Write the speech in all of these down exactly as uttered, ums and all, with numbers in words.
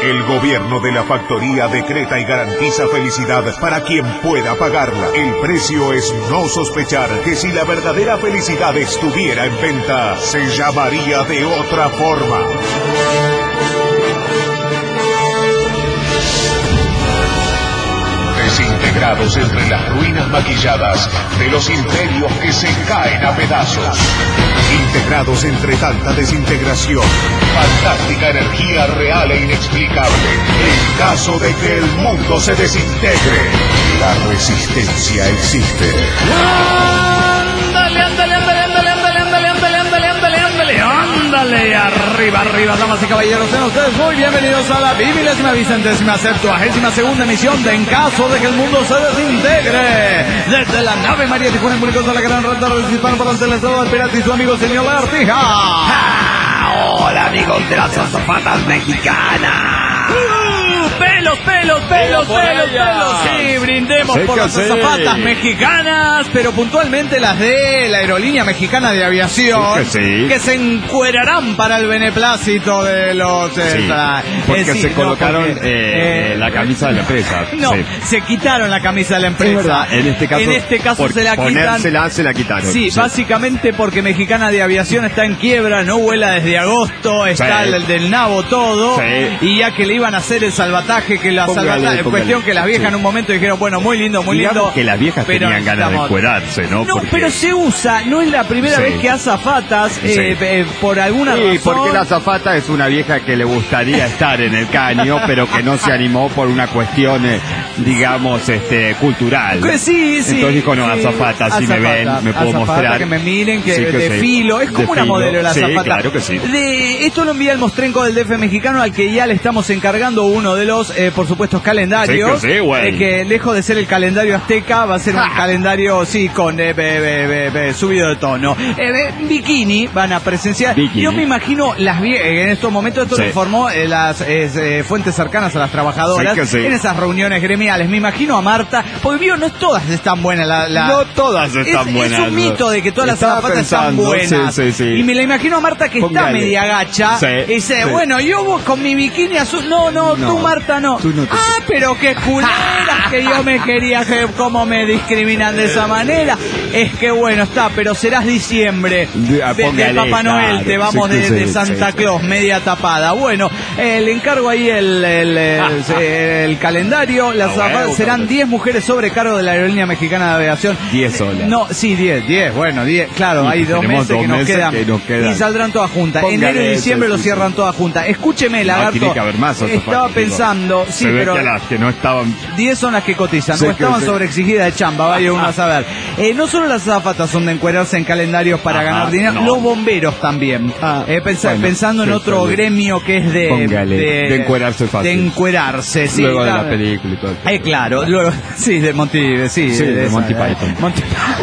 El gobierno de la factoría decreta y garantiza felicidad para quien pueda pagarla. El precio es no sospechar que si la verdadera felicidad estuviera en venta, se llamaría de otra forma. Desintegrados entre las ruinas maquilladas de los imperios que se caen a pedazos. Integrados entre tanta desintegración, fantástica energía real e inexplicable. En caso de que el mundo se desintegre, la resistencia existe. Ándale, ándale, ándale, ándale, ándale, ándale, ándale, ándale, ándale, ándale, ándale, arriba, arriba, damas y caballeros, sean ustedes muy bienvenidos a la vigésima vicentésima septuagésima segunda emisión de En Caso de que el Mundo se Desintegre. Desde la nave María Tijuana, públicos a la gran red de hispano para el estado del pirata y su amigo señor Lartija. ¡Ah! Hola amigos de las azafatas mexicanas. Pelos, pelos, pelos, pelos, pelos. Sí, brindemos por las azafatas mexicanas, pero puntualmente las de la Aerolínea Mexicana de Aviación, que, sí. que se encuerarán para el beneplácito de los... Eh, sí, para, porque eh, sí, se colocaron no, porque, eh, eh, la camisa de la empresa. No, sí. se quitaron la camisa de la empresa. Es verdad, en este caso, en este caso se la quitan. Ponérsela, se la quitaron. Sí, sí, básicamente porque Mexicana de Aviación está en quiebra, no vuela desde agosto, está sí. el del nabo todo, sí. y ya que le iban a hacer el salvataje, que la Póngale, salvataje, póngale. cuestión que las viejas sí. en un momento dijeron, bueno, muy lindo, muy Digamos lindo. que las viejas pero tenían ganas estamos... de encuerarse, ¿no? No, porque... pero se usa, no es la primera sí. vez que azafatas, sí. eh, eh, por alguna sí, razón. porque la azafata es una vieja que le gustaría estar en el caño, pero que no se animó por una cuestión, eh, digamos, este, cultural. Que sí, sí. Entonces dijo, no, sí. azafata, si azafata, me ven, me puedo azafata, mostrar. que me miren, que, sí, que desfilo. sí. Es como Desfilo. una modelo la sí, azafata. claro que sí. De, esto lo envía el mostrenco del D F mexicano, al que ya le estamos encargando uno de los, eh, por supuesto, calendarios. Sí, que sí, güey. eh, que lejos de ser el calendario azteca, va a ser un calendario, sí, con eh, be, be, be, be, subido de tono. Eh, be, bikini van a presenciar. Bikini. Yo me imagino las vie- en estos momentos, esto sí. lo informó eh, las eh, fuentes cercanas a las trabajadoras, sí, que sí. en esas reuniones gremiales. Me imagino a Marta, porque vio, no todas están buenas. La, la... No todas están es, buenas. Es un mito de que todas las Estaba zapatas están pensando, buenas. sí, sí, sí. Y me la imagino a Marta que Póngale. está media gacha. Sí, y dice, sí. bueno, yo voy con mi bikini azul. No, no, No, tú Marta no. tú no te- Ah, pero qué culeras que yo me quería, que cómo me discriminan de esa manera. Es que bueno, está, pero serás diciembre. De- De, de póngale, Papá Noel, claro, te vamos sí, de, sí, de sí, Santa sí. Claus, media tapada. Bueno, eh, le encargo ahí el, el, el, el calendario. Las Ah, zapatas bueno, serán bueno. diez mujeres sobre cargo de la Aerolínea Mexicana de Aviación. diez solas. No, sí, diez, diez, bueno, diez, claro, Y hay dos tenemos meses, dos que, nos meses quedan, que nos quedan. y saldrán todas juntas. Póngale Enero y diciembre eso, lo sí, cierran sí. todas juntas. Escúcheme, No, lagarto. tiene que haber más azafatas, Estaba digo. pensando, sí, Se ve pero que las que no estaban... diez son las que cotizan, Sí, no que estaban sí. sobreexigidas de chamba, vaya uno a saber. Eh, no solo las azafatas son de encuerarse en calendarios para Ajá, ganar dinero, no. los bomberos también. Ah, Eh, pensa- bueno, pensando en sí, otro sí. gremio que es de, Póngale, de encuerarse fácil. de encuerarse, sí. Luego de claro. la película y todo. Eh, claro, luego, sí, de Monty, sí, Sí, de esa, Monty eh, Python. Monty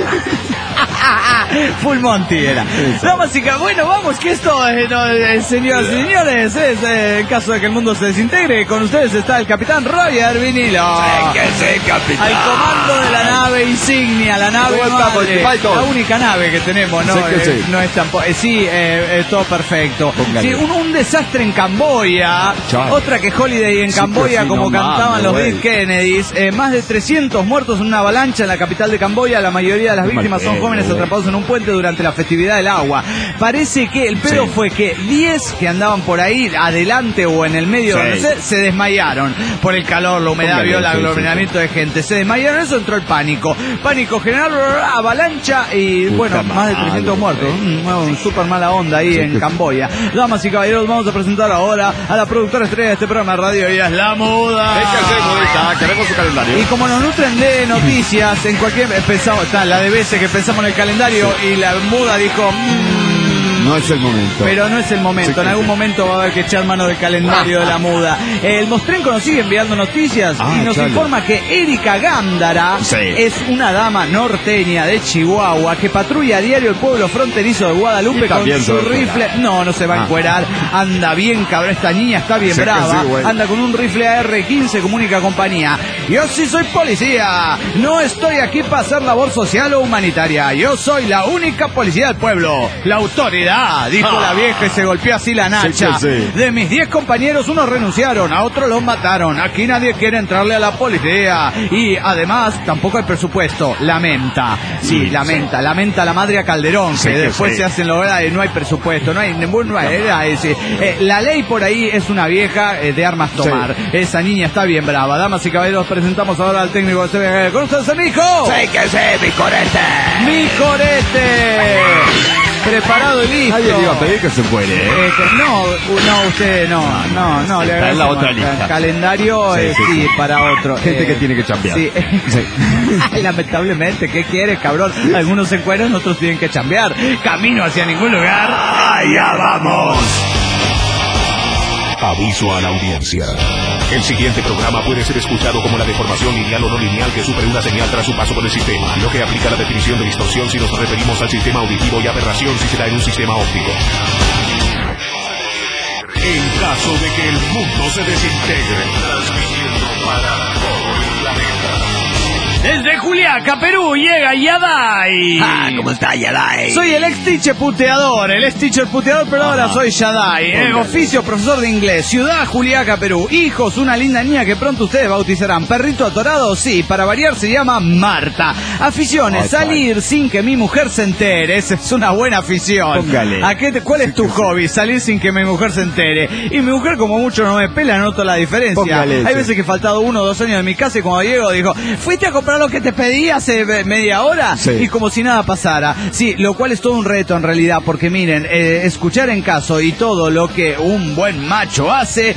Full Monty era. Damas y caballeros, bueno, vamos, que esto, eh, no, eh, señoras y señores, es eh, en caso de que el mundo se desintegre. Con ustedes está el capitán Roger Vinilo. Sí, que sí, capitán. Al comando de la nave insignia, la nave ¿Cómo está, madre, Monty Python? la única nave que tenemos, ¿no? Sí, que Eh, sí. no es tampoco, eh, sí, eh, eh, todo perfecto. Póngale. Sí, un, un desastre en Camboya, Chao. otra que Holiday en Sí, Camboya, que sí, como no cantaban mames, los güey. Dead Kennedys. Eh, más de trescientos muertos en una avalancha en la capital de Camboya. La mayoría de las Qué mal víctimas son pedo, jóvenes güey. atrapados en un puente durante la festividad del agua. Parece que el pedo Sí. fue que diez que andaban por ahí, adelante o en el medio, Sí. donde se, se desmayaron por el calor, la humedad, Póngale, vio el sí, sí, aglomeramiento de gente. Se desmayaron, eso entró el pánico. Pánico general, avalancha y Puta bueno, más de madre, trescientos muertos. güey. Mm, bueno, un super mala onda ahí Sí, en que- Camboya. Damas y caballeros, vamos a presentar ahora a la productora estrella de este programa de radio. Ella es La Muda. Es que sí, modita, queremos su calendario. Y como nos nutren de noticias, en cualquier pensamos, está la de veces que pensamos en el calendario y la Muda dijo, mmm, No es el momento. pero no es el momento, Sí, en sí, algún sí. momento va a haber que echar mano del calendario de la Muda. El Mostrenco nos sigue enviando noticias Ah, y nos chale. informa que Erika Gándara Sí. es una dama norteña de Chihuahua que patrulla a diario el pueblo fronterizo de Guadalupe Y con también su se va a rifle. No, no se va a Ah. encuerar, anda bien cabrón, esta niña está bien Sí, que brava, sí, güey. anda con un rifle A R quince como única compañía. Yo sí soy policía, no estoy aquí para hacer labor social o humanitaria, yo soy la única policía del pueblo, la autoridad casualidad, dijo Ah. la vieja y se golpeó así la nacha. Sí que sí. De mis diez compañeros, unos renunciaron, a otros los mataron. Aquí nadie quiere entrarle a la policía. Y además, tampoco hay presupuesto. Lamenta. Sí, Sí, lamenta. sí. Lamenta la madre a Calderón, Sí que que después sí. se hacen lograr y no hay presupuesto. No hay ninguna manera. Es decir, eh, la ley por ahí es una vieja eh, de armas tomar. Esa niña está bien brava. Damas y caballeros, presentamos ahora al técnico de C B G. ¿Con ustedes, el Nico? Sí que sí, mi corete. ¡Mi corete! Preparado y listo. Nadie le iba a pedir que se fuere, ¿eh? Eh, que- no, no, usted no, no, no, le Está en la agradecemos. otra lista. Calendario, Sí, eh, sí, sí, sí. para otro. Gente eh, que tiene que chambear. Sí. Sí. Lamentablemente, ¿qué quieres, cabrón? Algunos se encuentran, otros tienen que chambear. Camino hacia ningún lugar. ¡Allá vamos! Aviso a la audiencia. El siguiente programa puede ser escuchado como la deformación lineal o no lineal que sufre una señal tras su paso por el sistema, lo que aplica la definición de distorsión si nos referimos al sistema auditivo y aberración si se da en un sistema óptico. En caso de que el mundo se desintegre, transmitiendo para todo el planeta. Desde Juliaca, Perú, llega Yadai. Ah, ¿cómo está Yadai? Soy el ex teacher puteador, el ex teacher puteador, pero ahora Ajá. soy Yadai. Eh, Póngale. oficio profesor de inglés, ciudad Juliaca, Perú. Hijos, una linda niña que pronto ustedes bautizarán. Perrito atorado, sí, para variar se llama Marta. Aficiones, Ay, salir sin que mi mujer se entere. Esa es una buena afición. Póngale. ¿A qué te- ¿Cuál es tu hobby? Salir sin que mi mujer se entere. Y mi mujer, como mucho no me pela, noto la diferencia. Póngale Hay ese. veces que he faltado uno o dos años de mi casa y cuando llego dijo, ¿fuiste a comprar lo que te pedí hace me- media hora? Sí. Y como si nada pasara. Sí, lo cual es todo un reto en realidad, porque miren, eh, escuchar en caso y todo lo que un buen macho hace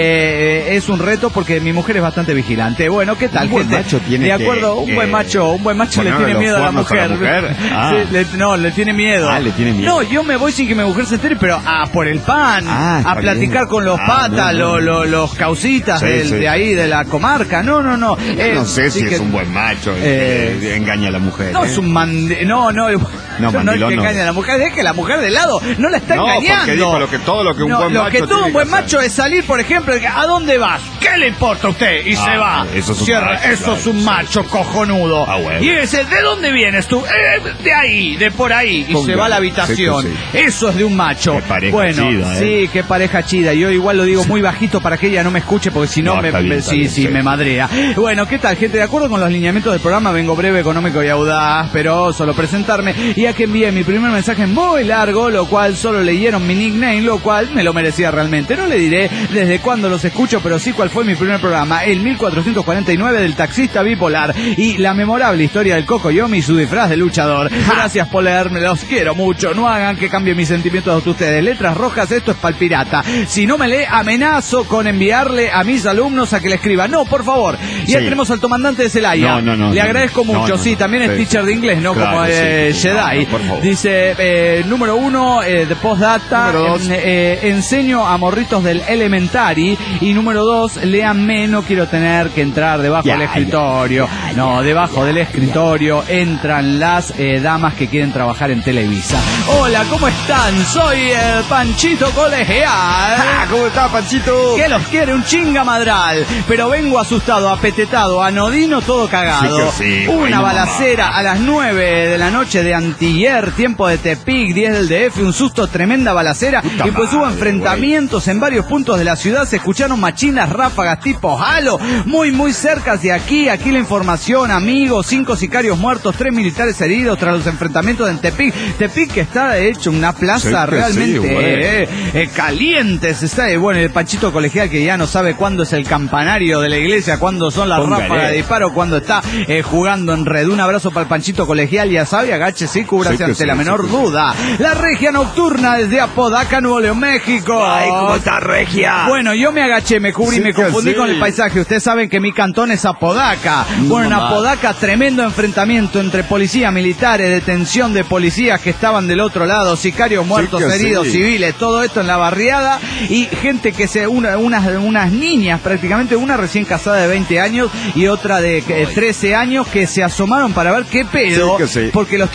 eh, es un reto porque mi mujer es bastante vigilante. Bueno, ¿qué tal, Un buen gente? macho tiene de que- acuerdo, un que buen macho, un buen macho le ponerle tiene los miedo a la cuernos a la mujer. mujer. Ah. Sí, le- no, le tiene miedo. Ah, le tiene miedo. No, yo me voy sin que mi mujer se entere, pero a por el pan, Ah, a está platicar bien. con los Ah, patas, no, no. lo- lo- los causitas Sí, del- sí. de ahí, de la comarca. No, no, no. Eh, No sé sí si que- es un buen macho el Eh, que engaña a la mujer. No, ¿eh? es un mande... No, no, no, no es mandilón que no. engaña a la mujer, es que la mujer de lado no la está No, engañando. porque dijo lo que- todo lo que un No, buen lo macho que todo tiene un que buen hacer. macho es salir, por ejemplo, ¿a dónde vas? ¿Qué le importa a usted? Y Ah, se va. eso es un Cierra, macho, eso claro, es un sí, macho cojonudo. Ah, bueno. Y ese, ¿de dónde vienes tú? "Eh, de ahí, de por ahí. Y Póngale. se va a la Sí, habitación. sí, sí. Eso es de un macho. Qué pareja bueno, chida, ¿eh? sí, qué pareja chida. Yo igual lo digo muy bajito para que ella no me escuche, porque si no, No, me, está bien, me- está sí, bien, sí, sí. me madrea. Bueno, ¿qué tal, gente? De acuerdo con los lineamientos del programa, vengo breve, económico y audaz, pero solo presentarme. Y a que envié mi primer mensaje muy largo, lo cual solo leyeron mi nickname, lo cual me lo merecía realmente. No le diré desde cuándo los escucho, pero sí cuál fue mi primer programa, el mil cuatrocientos cuarenta y nueve del taxista bipolar y la memorable historia del Coco Yomi y su disfraz de luchador. Gracias por leerme, los quiero mucho. No hagan que cambie mis sentimientos de ustedes. Letras rojas, esto es pal pirata. Si no me lee, amenazo con enviarle a mis alumnos a que le escriban. No, por favor. Ya Sí. tenemos al comandante de Celaya. No, no, no, Le no, agradezco no, mucho. no, sí, no. también es Sí, teacher sí. de inglés, ¿no? Claro, Como sí, eh, sí, sí. Jedi. No, no, por favor. Dice, eh, número uno, eh, de postdata, Número dos. eh, eh, enseño a morritos del elementary. Y número dos, léanme, no quiero tener que entrar debajo Ya, del escritorio. ya, ya, no, ya, debajo ya, del ya. escritorio entran las eh, damas que quieren trabajar en Televisa. Hola, ¿cómo están? Soy el Panchito Colegial. Ah, ¿cómo está, Panchito? Que los quiere un chinga madral, pero vengo asustado, apetetado, anodino, todo cagado. Sí que sí, Una bueno, balacera a las nueve de la noche de Antiller, tiempo de Tepic, diez del D F, un susto, tremenda balacera. Puta y pues hubo madre, enfrentamientos en varios puntos de la ciudad, se escucharon machinas, ráfagas tipo halo, muy muy cerca de aquí, aquí la información, amigos, cinco sicarios muertos, tres militares heridos tras los enfrentamientos en Tepic. Tepic que está de hecho una plaza Sí que realmente sí, bueno. eh, eh, caliente, se está, eh, bueno, el Panchito Colegial que ya no sabe cuándo es el campanario de la iglesia, cuándo son las Póngale. ráfagas de disparo, cuándo está eh, jugando en red. Un abrazo para el Panchito Colegial, ya sabe, agáchese y cúbrase Sí que ante sí, la sí menor que sí. duda. La regia nocturna desde Apodaca, Nuevo León, México. Ay, ¿cómo está, Regia? Bueno, yo me agaché, me cubrí, Sí me que confundí sí. con el paisaje. Ustedes saben que mi cantón es Apodaca. Bueno, en mamá. Apodaca, tremendo enfrentamiento entre policía, militares, detención de policías que estaban del otro lado, sicarios muertos, que heridos, sí. civiles, todo esto en la barriada y gente que se, una, unas, unas niñas prácticamente, una recién casada de veinte años y otra de eh, trece años que se asomaron para ver qué pedo, Sí que sí. porque los tiros se escuchaban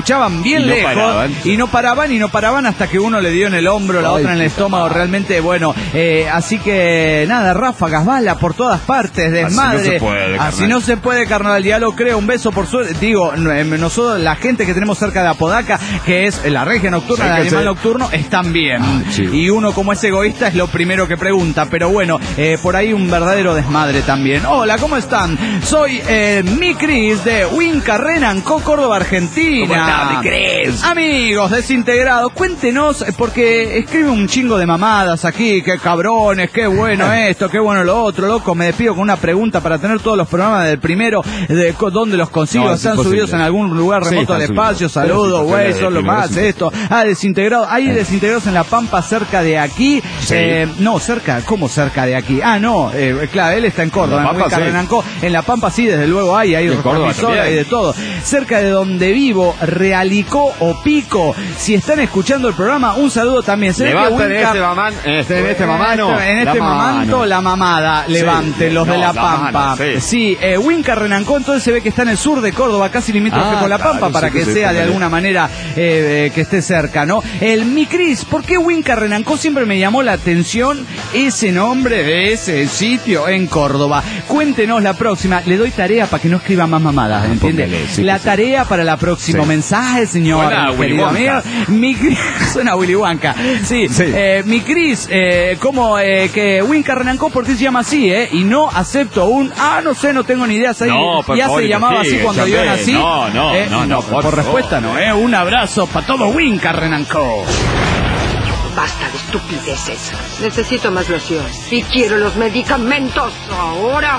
escuchaban bien y no lejos paraban. y no paraban y no paraban hasta que uno le dio en el hombro, la Ay, otra en el estómago, realmente bueno. Eh, así que nada, ráfagas, bala por todas partes, desmadre. Así no se puede, Así carnal. no se puede, carnal, ya lo creo. Un beso por suerte. Digo, nosotros, la gente que tenemos cerca de Apodaca, que es la regia nocturna, Sí, el que animal sí. nocturno, están bien. Ah, sí. Y uno como es egoísta es lo primero que pregunta. Pero bueno, eh, por ahí un verdadero desmadre también. Hola, ¿cómo están? Soy eh, mi Cris de Winca Renanco, Córdoba, Argentina. ¿Cómo estás, mi Cris? Amigos desintegrados, cuéntenos, eh, porque escribe un chingo de mamadas aquí, qué cabrones, qué bueno esto, qué bueno lo otro, loco. Me despido con una pregunta para tener todos los programas del primero, de co- dónde los consigo. No, es ¿Están imposible. subidos en algún lugar Sí, remoto están del espacio? subidos. Saludos, Pero sí, güey, del son lo primero, más, sí. esto. Ah, desintegrados, hay desintegrados en La Pampa, cerca de aquí. Sí. Eh, no, cerca, ¿cómo cerca de aquí? Ah, no, eh, claro, él está en Córdoba, En La en Pampa, Huinca, sí. Renanco. En La Pampa sí, desde luego hay, hay Y en Córdoba retransmisora, también. hay de todo. Cerca de donde vivo, Realicó o Pico. Si están escuchando el programa, un saludo también. Se ve que Levanten Winca- este mamán, en este, en este mamano. En este la mamanto, mano. la mamada, levante, los no, de La la Pampa. mano, sí. Sí, eh, Winca Renancó, entonces se ve que está en el sur de Córdoba, casi limítrofe Ah, con La Pampa, claro, para sí, que sí, sea de póngale. alguna manera eh, eh, que esté cerca, ¿no? El Mi Cris, ¿por qué Winca Renancó? Siempre me llamó la atención ese nombre de ese sitio en Córdoba. Cuéntenos la próxima, le doy tarea para que no escriba más mamadas, ¿entiende? póngale, sí, la que sí. tarea para la próxima. Sí. Mensaje, señor. Suena a Willy querido Wonka. amigo. Mi Cris, suena a Willy Wonka. Sí, Sí. Eh, mi Cris, eh, como eh, que Winca Renancó, ¿por qué se llama así, eh? Y no acepto un, ah, no sé, no tengo ni idea. ¿sabes? No, por ya favor, se llamaba así investigue, cuando yo Chapé. nací. No, no, Eh, no, no, por por respuesta favor. no, eh. Un abrazo para todo Winca Renancó. Basta de estupideces. Necesito más loción. Y quiero los medicamentos ahora.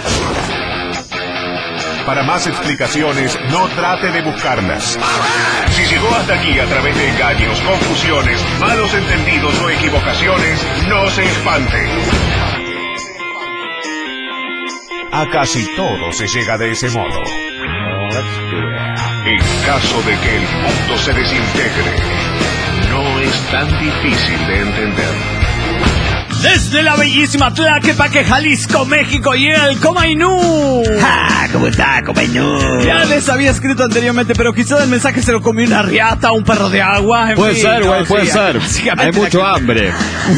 Para más explicaciones, no trate de buscarlas. Si llegó hasta aquí a través de engaños, confusiones, malos entendidos o equivocaciones, no se espante. A casi todo se llega de ese modo. En caso de que el mundo se desintegre, no es tan difícil de entender. Desde la bellísima Tlaquepaque, Jalisco, México, llega el Comainú. Ah, ¿cómo está, compañero? Ya les había escrito anteriormente, pero quizá el mensaje se lo comió una riata, un perro de agua. En Puede fin, ser, no, güey, puede sí, ser. Hay básicamente mucho la que- hambre.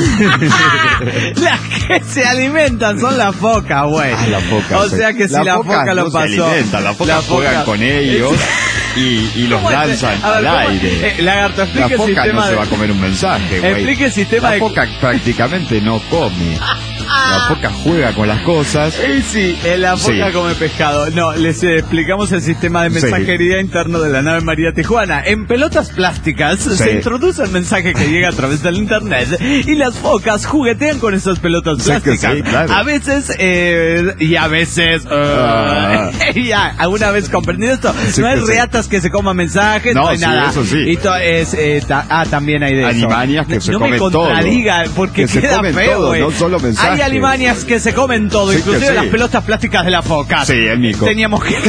Las que se alimentan son las focas, güey. Ah, la foca. O sea que si la, foca lo no pasó. Se alimentan, las focas la foca- juegan con ellos y, y los ¿Cómo es? lanzan A ver, al ¿cómo? aire. Eh, lagarto, explique la el foca sistema no se de- va a comer un mensaje, güey. Explique el sistema La de- foca prácticamente no come. La foca juega con las cosas. Y sí, eh, la foca Sí. come pescado. No, les eh, explicamos el sistema de mensajería interno de la nave María Tijuana. En pelotas plásticas se introduce el mensaje que llega a través del internet y las focas juguetean con esas pelotas Sí que plásticas. sí, claro. A veces, eh, y a veces, Ah. eh, ya, alguna vez comprendido esto, Sí no hay que sí. reatas que se coman mensajes, no, No, hay sí, nada. eso sí. Y to- es, eh, ta- ah, también hay de eso. Alimanias que se no comen me todo. contradiga, porque Que se queda comen feo, todo, güey. no solo mensajes. Hay alimanias que se comen todo, Sí que inclusive sí. las pelotas plásticas de la foca. Sí, el mico. Teníamos que...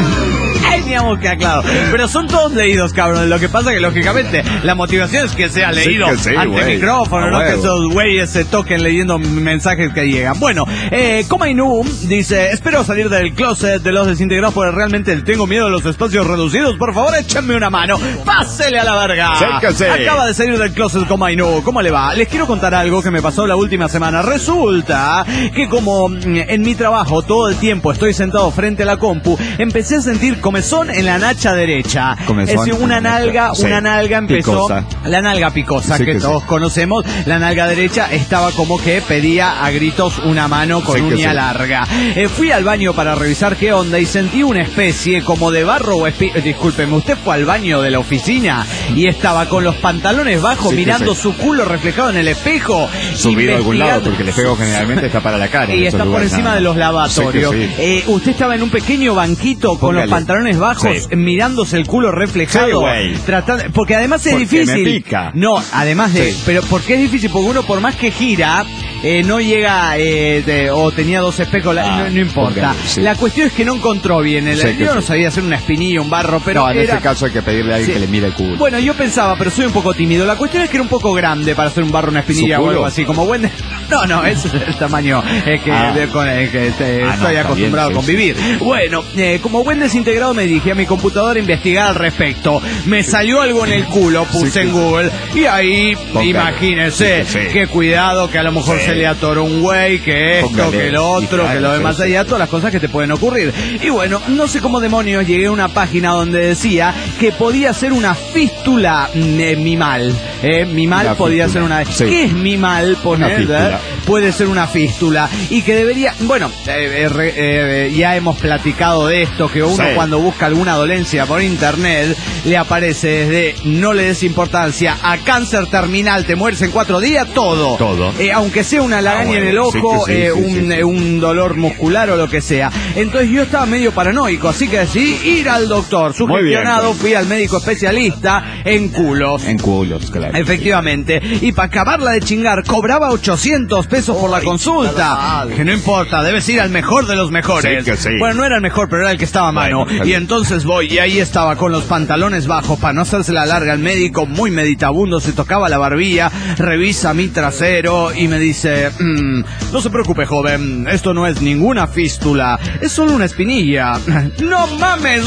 Teníamos que aclarar. Pero son todos leídos, cabrón. Lo que pasa que, lógicamente, la motivación es que sea Sí leído que sí, ante güey. micrófono, A no que huevo. esos güeyes se toquen leyendo mensajes que llegan. Bueno, eh, Comainú dice, espero salir del closet de los desintegrados porque realmente tengo miedo de los espacios reducidos. Por favor, échenme una mano. Pásele a la verga. Sí que sí. Acaba de salir del closet Comainú. ¿Cómo le va? Les quiero contar algo que me pasó la última semana. Resulta que como mm, en mi trabajo todo el tiempo estoy sentado frente a la compu, empecé a sentir comezón en la nacha derecha. Comezón es decir, una en la nalga, nacha, sí. una nalga empezó, Picosa. la nalga picosa Sí que, que sí. todos conocemos, la nalga derecha estaba como que pedía a gritos una mano con Sí que uña sí. larga. Eh, fui al baño para revisar qué onda y sentí una especie como de barro o espi... eh, discúlpeme, usted fue al baño de la oficina y estaba con los pantalones bajos Sí que mirando sí. su culo reflejado en el espejo. Subido a algún lado, investigando- porque el espejo generalmente está para la cara. en y esos está por lugares, encima nada de los más. lavatorios. Sí que sí. Eh, usted estaba en un pequeño banquito con Póngale. los pantalones bajos, Sí. mirándose el culo reflejado. Sí, güey. tratando, porque además es Porque difícil. me pica. No, además de, Sí. pero porque es difícil, porque uno por más que gira, eh, no llega eh, de, o tenía dos espejos, ah, no, no importa. Póngale, sí. La cuestión es que no encontró bien. El, sí, yo no sí. sabía hacer una espinilla, un barro, pero no, en era... ese caso hay que pedirle a alguien sí. que le mire el culo. Bueno, yo pensaba, pero soy un poco tímido. La cuestión es que era un poco grande para hacer un barro, una espinilla o algo así, como buen... No, no, ese es el tamaño eh, que, ah. de, con el que te, ah, estoy no, acostumbrado bien, a convivir. Sí, sí. Bueno, eh, como buen desintegrado me dirigí a mi computadora a investigar al respecto. Me sí. salió algo en el culo, puse sí, en Google, y ahí, póngale. Imagínense, sí, sí. qué cuidado, que a lo mejor sí. se le atoró un güey, que esto, póngale. que lo otro, claro, que lo demás sí, allá, todas las cosas que te pueden ocurrir. Y bueno, no sé cómo demonios llegué a una página donde decía que podía ser una fístula eh, mimal. Eh, mimal una podía fístula. ser una... Sí. ¿Qué es mimal? Poner, eh? Puede ser una fístula. Y que debería... Bueno, eh, eh, eh, ya hemos platicado de esto, que uno sí. cuando busca alguna dolencia por internet, le aparece desde no le des importancia a cáncer terminal, te mueres en cuatro días, todo. Todo. Eh, aunque sea una lagaña ah, bueno, en el ojo, sí, sí, eh, sí, un, sí, sí. un dolor muscular o lo que sea. Entonces yo estaba medio paranoico, así que decidí ir al doctor. Sugestionado, fui al médico especialista en culos. En culos, claro. Efectivamente. Y para acabarla de chingar, cobraba ochocientos pesos por la consulta. Que no importa, debes ir al mejor de los mejores. Sí, sí. Bueno, no era el mejor, pero era el que estaba a mano. Bueno, y entonces voy, y ahí estaba con los pantalones bajos, para no hacerse la larga, el médico, muy meditabundo, se tocaba la barbilla, revisa mi trasero y me dice, mmm, no se preocupe, joven, esto no es ninguna fístula, es solo una espinilla. ¡No mames,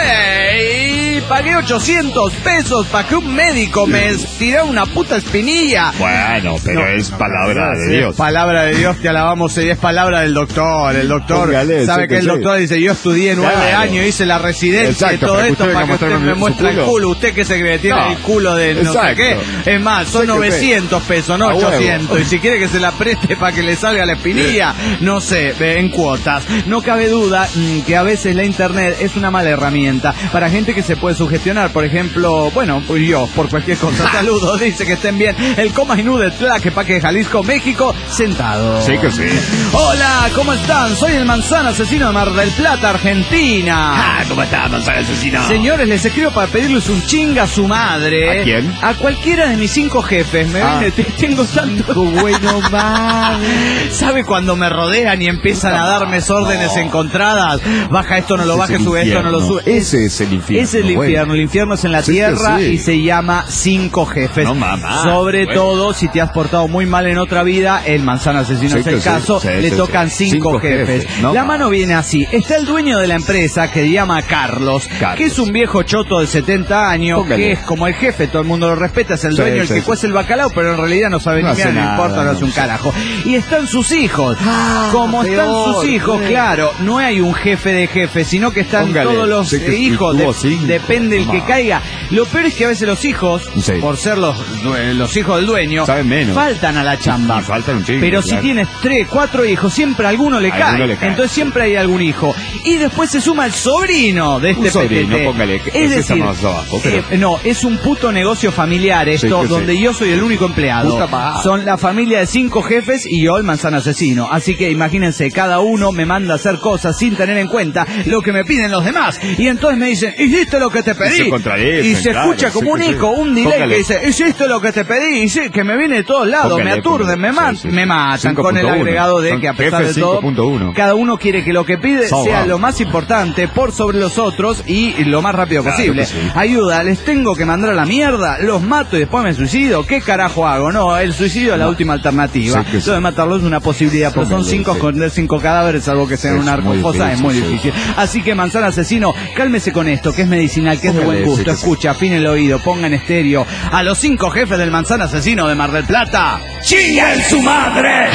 güey! Pagué ochocientos pesos para que un médico me tirara una puta espinilla. Bueno, pero no, es palabra no, de Dios. Es palabra de Dios, te alabamos, y es palabra del doctor. El doctor Póngale, sabe que, que el doctor dice, yo estudié nueve claro. años, hice la residencia y todo esto para que usted me muestre el culo. Usted que se cree, tiene no. el culo de no Exacto. sé qué. Es más, son novecientos pesos, no ochocientos. Y si quiere que se la preste para que le salga la espinilla, no sé, en cuotas. No cabe duda mmm, que a veces la internet es una mala herramienta para gente que se puede sugestionar. Por ejemplo, bueno, yo, por cualquier cosa. Saludos, dice que estén bien. El Coma Inú de Tlaquepaque, Jalisco, México, sentado. Sí que sí. Hola, ¿cómo están? Soy el Manzana Asesino de Mar del Plata, Argentina. Ah, ¿cómo está, Manzana Asesino? Señores, les escribo para pedirles un chinga a su madre. ¿A quién? A cualquiera de mis cinco jefes. Me ah. viene, tengo tanto bueno más. ¿Sabe cuando me rodean y empiezan a darme órdenes no. encontradas? Baja esto, no lo baje, sube esto, no lo sube. Ese es el infierno. Ese es el infierno. Bueno. El infierno es en la sí, tierra sí. y se llama cinco jefes. No, mamá. Sobre bueno. todo, si te has portado muy mal en otra vida, el Manzana Asesino sí, es el sí, caso, sí, le sí, tocan sí. cinco, cinco jefes. jefes. No, la mano viene así. Está el dueño de la empresa que se llama Carlos, Carlos, que es un viejo choto de setenta años, Póngale. que es como el jefe, todo el mundo lo respeta, es el dueño, sí, el sí, que sí. cuece el bacalao, pero en realidad no sabe no ni nada, no importa, no hace un carajo. Y están sus hijos. Ah, como peor, están sus hijos, sí. claro, no hay un jefe de jefe, sino que están Póngale. todos los sí, que hijos, de, depende el que caiga. Lo peor es que a veces los hijos, sí. por ser los, los hijos del dueño, saben menos. Faltan a la chamba. Sí, faltan un chingo, pero claro. si tienes tres, cuatro hijos, siempre a alguno le, cae. alguno le cae. Entonces siempre hay algún hijo. Y después se suma el sobrino de este un sobrino, P T T. Póngale, es decir, más abajo, pero... eh, no, es un puto negocio familiar esto, sí, donde sí. yo soy el único empleado. Son la familia de cinco jefes y yo el Manzana Asesino. Así que imagínense, cada uno me manda a hacer cosas sin tener en cuenta lo que me piden los demás. Y entonces me dicen, hiciste lo que te pedí. Y se, y se claro, escucha como un eco, un delay Póngale. que dice, hiciste lo que te pedí. Y sí, que me viene de todos lados, Póngale, me aturden, me, man, sí, sí. me matan cinco. con el agregado de Son que a pesar de todo, cada uno quiere que lo que pide so, sea wow. lo más importante por sobre los otros y lo más rápido claro posible. Sí. Ayuda, les tengo que mandar a la mierda, los mato y después me suicido. ¿Qué carajo hago? No, el suicidio es la no. última alternativa. Sí, Eso sí. de matarlo es una posibilidad, pero son cinco, sí. esconder cinco cadáveres, algo que sea en una arcofosa, es muy difícil. Sí. Así que Manzana Asesino, cálmese con esto, que es medicinal, que Póngale, es de buen gusto. Sí, Escucha, sí. afine el oído, ponga en estéreo a los cinco jefes del Manzana Asesino de Mar del Plata. ¡Chinga en su madre!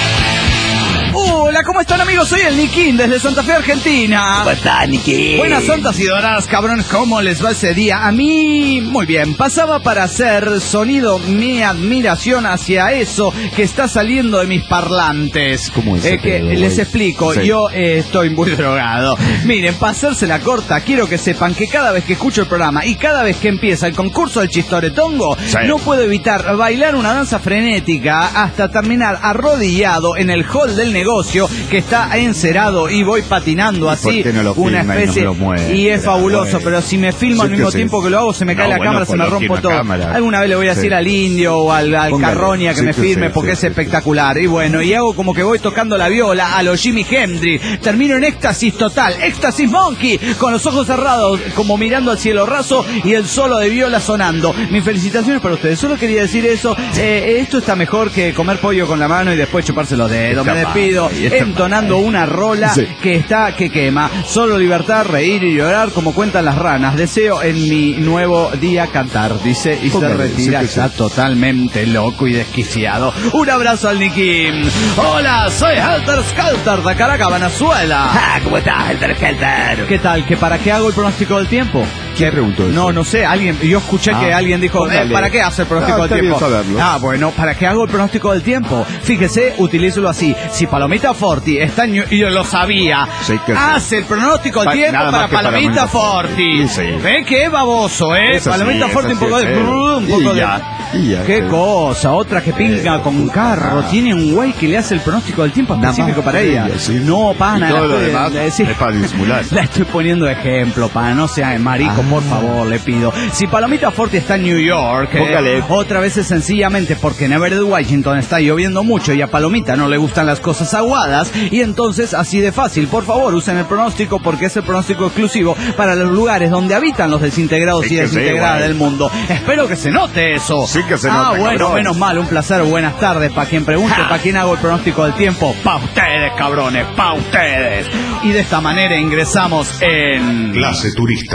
Hola, ¿cómo están, amigos? Soy el Niquín desde Santa Fe, Argentina. ¿Cómo está, Niquín? Buenas santas y doradas, cabrones, ¿cómo les va ese día? A mí, muy bien. Pasaba para hacer sonido mi admiración hacia eso que está saliendo de mis parlantes. ¿Cómo es? Eh, que les explico, sí. yo eh, estoy muy drogado. Miren, para hacerse la corta, quiero que sepan que cada vez que escucho el programa y cada vez que empieza el concurso del Chistoretongo, sí. no puedo evitar bailar una danza frenética hasta terminar arrodillado en el hall del negocio negocio que está encerado y voy patinando así no una especie y, no mueve, y es fabuloso, bueno. Pero si me filmo al mismo tiempo que lo hago se me cae no, la bueno, cámara, se me rompo todo. Cámara. Alguna vez le voy a decir sí. al Indio o al, al Carroña que sí, me firme sí, porque sí, es sí, espectacular. Sí. Y bueno, y hago como que voy tocando la viola a los Jimi Hendrix. Termino en éxtasis total, éxtasis monkey, con los ojos cerrados, como mirando al cielo raso y el solo de viola sonando. Mis felicitaciones para ustedes. Solo quería decir eso. Eh, esto está mejor que comer pollo con la mano y después chuparse los dedos. Está me despido mal, entonando mal. Una rola sí. que está que quema. Solo libertad, reír y llorar como cuentan las ranas. Deseo en mi nuevo día cantar, dice, y okay, se retira. Sí, sí. Está totalmente loco y desquiciado. Un abrazo al Nikim. Hola, soy Helter Skelter de Caracas, Venezuela. Ah, ¿cómo estás, Helter Skelter? ¿Qué tal? ¿Que para qué hago el pronóstico del tiempo? ¿Quién preguntó eso? No, no sé, alguien, yo escuché ah, que alguien dijo, eh, ¿para qué hace el pronóstico ah, del tiempo? Ah, bueno, ¿para qué hago el pronóstico del tiempo? Fíjese, utilízalo así. Si Palomita Forti está en... Y yo lo sabía. Sí, hace sí. el pronóstico del pa tiempo para Palomita, Palomita Forti. Sí. ¿Ven qué baboso, eh? Eso Palomita sí, Forti un poco sí, de... Un poco de... Ya, ya, qué sí. cosa, otra que pinga eh, con carro. Ah. Tiene un güey que le hace el pronóstico del tiempo específico para ella. ella sí. No, pana. Y todo lo demás de, sí. es para disimular. La estoy poniendo de ejemplo, pana, no sea marico. Ah. Por favor, le pido. Si Palomita Forti está en New York, eh, otra vez es sencillamente porque en Everett, Washington está lloviendo mucho y a Palomita no le gustan las cosas aguadas, y entonces así de fácil, por favor, usen el pronóstico porque es el pronóstico exclusivo para los lugares donde habitan los desintegrados sí y desintegradas sí, del mundo. Espero que se note eso. Sí que se ah, nota, bueno, cabrón. Menos mal, un placer, buenas tardes. Para quien pregunte, para quien hago el pronóstico del tiempo, pa' ustedes, cabrones, pa' ustedes. Y de esta manera ingresamos en... Clase Turista.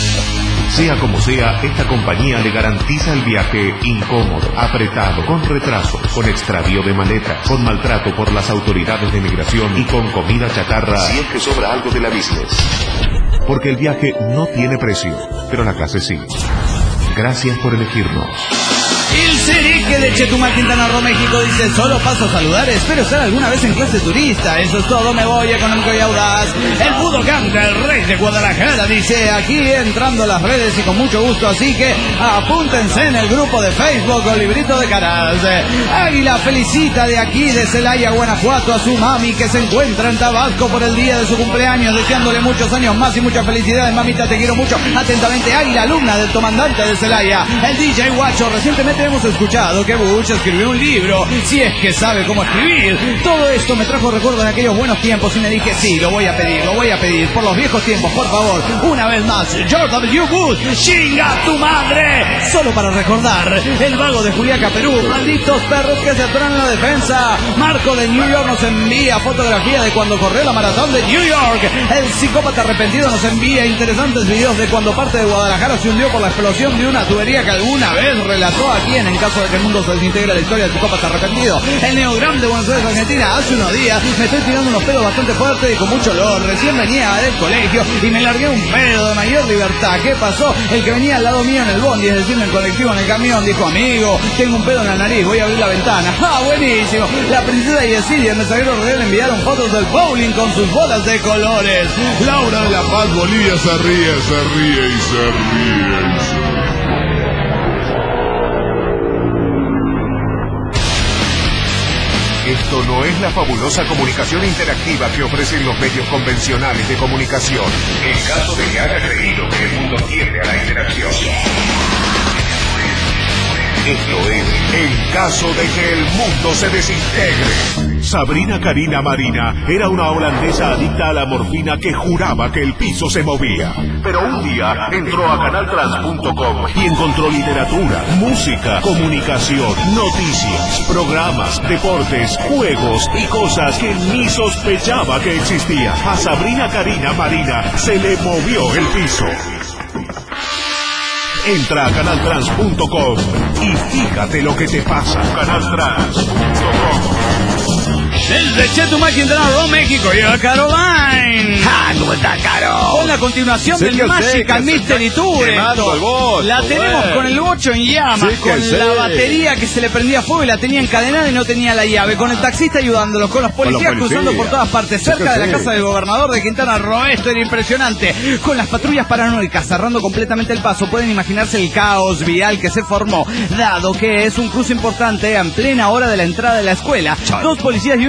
Sea como sea, esta compañía le garantiza el viaje incómodo, apretado, con retrasos, con extravío de maletas, con maltrato por las autoridades de migración y con comida chatarra si es que sobra algo de la business. Porque el viaje no tiene precio, pero la clase sí. Gracias por elegirnos. El Cerique de Chetumal, Quintana Roo, México dice: solo paso a saludar, espero estar alguna vez en clase turista. Eso es todo, me voy económico y audaz. El Budokan del Rey de Guadalajara dice: aquí entrando a las redes y con mucho gusto, así que apúntense en el grupo de Facebook o Librito de Caras. Águila felicita de aquí de Celaya, Guanajuato, a su mami que se encuentra en Tabasco por el día de su cumpleaños, deseándole muchos años más y muchas felicidades. Mamita, te quiero mucho. Atentamente, Águila, alumna del comandante de Celaya. El D J Guacho, recientemente hemos escuchado que Bush escribió un libro, si es que sabe cómo escribir. Todo esto me trajo recuerdos de aquellos buenos tiempos y me dije: sí, lo voy a pedir, lo voy a pedir, por los viejos tiempos, por favor. Una vez más, George W. Bush, chinga tu madre. Solo para recordar, el vago de Juliaca, Perú, malditos perros que se atoran en la defensa. Marco de New York nos envía fotografía de cuando corrió la maratón de New York. El psicópata arrepentido nos envía interesantes videos de cuando parte de Guadalajara se hundió por la explosión de una tubería que alguna vez relató aquí en En caso de que el mundo se desintegre, la historia del psicópata arrepentido. El Neogram de Buenos Aires, Argentina. Hace unos días me estoy tirando unos pedos bastante fuertes y con mucho olor. Recién venía del colegio y me largué un pedo de mayor libertad. ¿Qué pasó? El que venía al lado mío en el bondi, es decir, en el colectivo, en el camión, dijo: amigo, tengo un pedo en la nariz, voy a abrir la ventana. ¡Ah, buenísimo! La princesa Yesenia y el mensajero Real enviaron fotos del bowling con sus bolas de colores. Laura de la Paz, Bolivia, se ríe, se ríe y se ríe y se ríe. Esto no es la fabulosa comunicación interactiva que ofrecen los medios convencionales de comunicación. En caso de que haya creído que el mundo tiende a la interacción. Esto es en caso de que el mundo se desintegre. Sabrina Karina Marina era una holandesa adicta a la morfina que juraba que el piso se movía. Pero un día entró a canal trans punto com y encontró literatura, música, comunicación, noticias, programas, deportes, juegos y cosas que ni sospechaba que existían. A Sabrina Karina Marina se le movió el piso. Entra a canal trans punto com y fíjate lo que te pasa. canal trans punto com. Desde Chetumal, Quintana Roo, México, llega Caroline. ¡Ah, cómo está, Caro! Con la continuación sí del Magical Mystery Tour. Bocho, la tenemos bueno. Con el bocho en llamas, sí con sé. La batería que se le prendía fuego y la tenía encadenada y no tenía la llave. Con el taxista ayudándolos, con los policías, con los policías. Cruzando por todas partes, cerca sí de la sé. Casa del gobernador de Quintana Roo. Esto era impresionante. Con las patrullas paranoicas cerrando completamente el paso, pueden imaginarse el caos vial que se formó, dado que es un cruce importante en plena hora de la entrada de la escuela. Chale. Dos policías y un